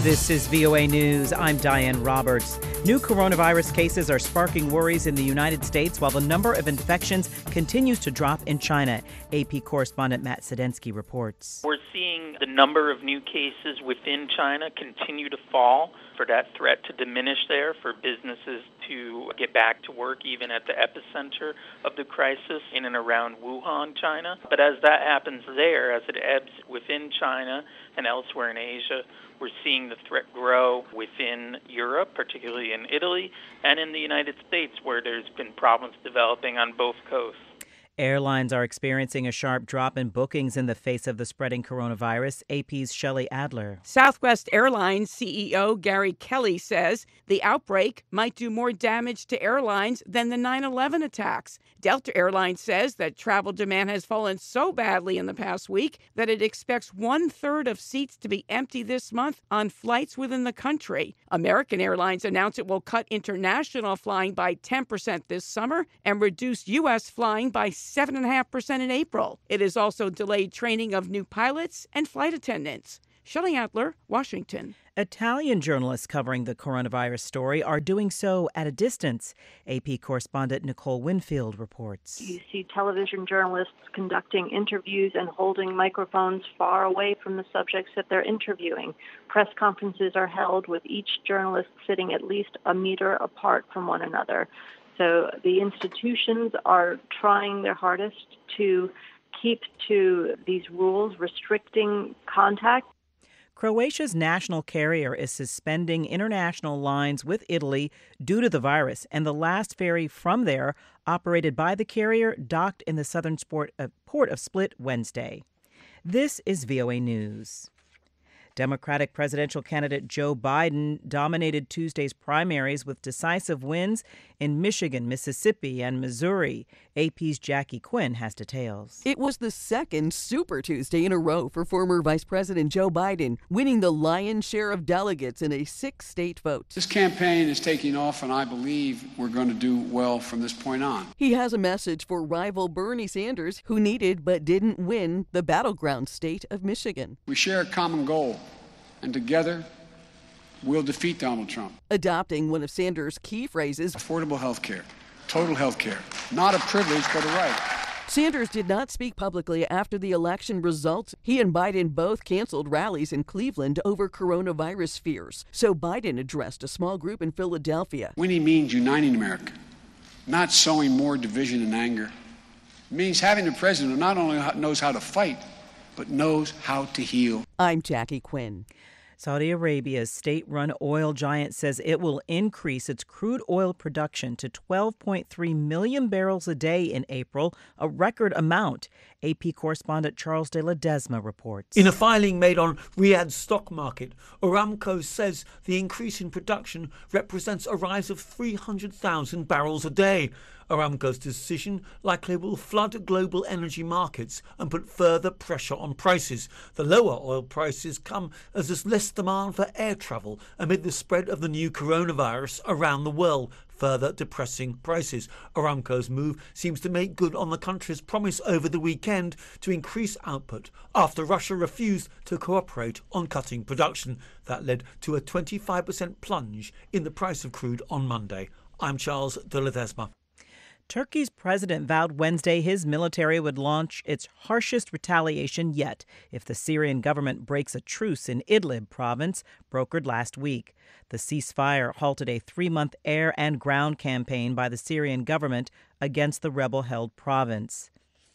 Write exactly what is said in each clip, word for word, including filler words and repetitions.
This is V O A News. I'm Diane Roberts. New coronavirus cases are sparking worries in the United States while the number of infections continues to drop in China. A P correspondent Matt Sadensky reports. We're seeing the number of new cases within China continue to fall, for that threat to diminish there, for businesses to get back to work even at the epicenter of the crisis in and around Wuhan, China. But as that happens there, as it ebbs within China and elsewhere in Asia, we're seeing the threat grow within Europe, particularly in Italy, and in the United States, where there's been problems developing on both coasts. Airlines are experiencing a sharp drop in bookings in the face of the spreading coronavirus. A P's Shelley Adler. Southwest Airlines C E O Gary Kelly says the outbreak might do more damage to airlines than the nine eleven attacks. Delta Airlines says that travel demand has fallen so badly in the past week that it expects one-third of seats to be empty this month on flights within the country. American Airlines announced it will cut international flying by ten percent this summer and reduce U S flying by seven point five percent in April. It has also delayed training of new pilots and flight attendants. Shelley Adler, Washington. Italian journalists covering the coronavirus story are doing so at a distance. A P correspondent Nicole Winfield reports. You see television journalists conducting interviews and holding microphones far away from the subjects that they're interviewing. Press conferences are held with each journalist sitting at least a meter apart from one another. So the institutions are trying their hardest to keep to these rules restricting contact. Croatia's national carrier is suspending international lines with Italy due to the virus, and the last ferry from there, operated by the carrier, docked in the southern port of Split Wednesday. This is V O A News. Democratic presidential candidate Joe Biden dominated Tuesday's primaries with decisive wins in Michigan, Mississippi, and Missouri. A P's Jackie Quinn has details. It was the second Super Tuesday in a row for former Vice President Joe Biden, winning the lion's share of delegates in a six-state vote. This campaign is taking off, and I believe we're going to do well from this point on. He has a message for rival Bernie Sanders, who needed but didn't win the battleground state of Michigan. We share a common goal, and together we'll defeat Donald Trump. Adopting one of Sanders' key phrases, affordable health care, total health care, not a privilege but a right. Sanders did not speak publicly after the election results. He and Biden both canceled rallies in Cleveland over coronavirus fears. So Biden addressed a small group in Philadelphia. Winning means uniting America, not sowing more division and anger. It means having a president who not only knows how to fight, but knows how to heal. I'm Jackie Quinn. Saudi Arabia's state-run oil giant says it will increase its crude oil production to twelve point three million barrels a day in April, a record amount. A P correspondent Charles de Ledesma reports. In a filing made on Riyadh's stock market, Aramco says the increase in production represents a rise of three hundred thousand barrels a day. Aramco's decision likely will flood global energy markets and put further pressure on prices. The lower oil prices come as there's less demand for air travel amid the spread of the new coronavirus around the world, further depressing prices. Aramco's move seems to make good on the country's promise over the weekend to increase output after Russia refused to cooperate on cutting production. That led to a twenty-five percent plunge in the price of crude on Monday. I'm Charles de Ledesma. Turkey's president vowed Wednesday his military would launch its harshest retaliation yet if the Syrian government breaks a truce in Idlib province brokered last week. The ceasefire halted a three-month air and ground campaign by the Syrian government against the rebel-held province.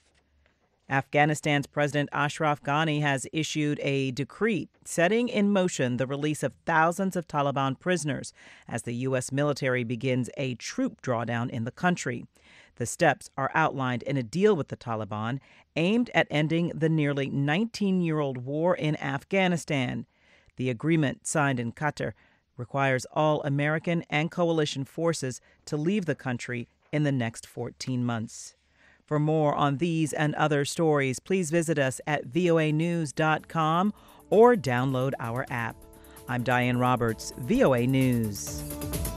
Afghanistan's President Ashraf Ghani has issued a decree setting in motion the release of thousands of Taliban prisoners as the U S military begins a troop drawdown in the country. The steps are outlined in a deal with the Taliban aimed at ending the nearly nineteen-year-old war in Afghanistan. The agreement, signed in Qatar, requires all American and coalition forces to leave the country in the next fourteen months. For more on these and other stories, please visit us at V O A news dot com or download our app. I'm Diane Roberts, V O A News.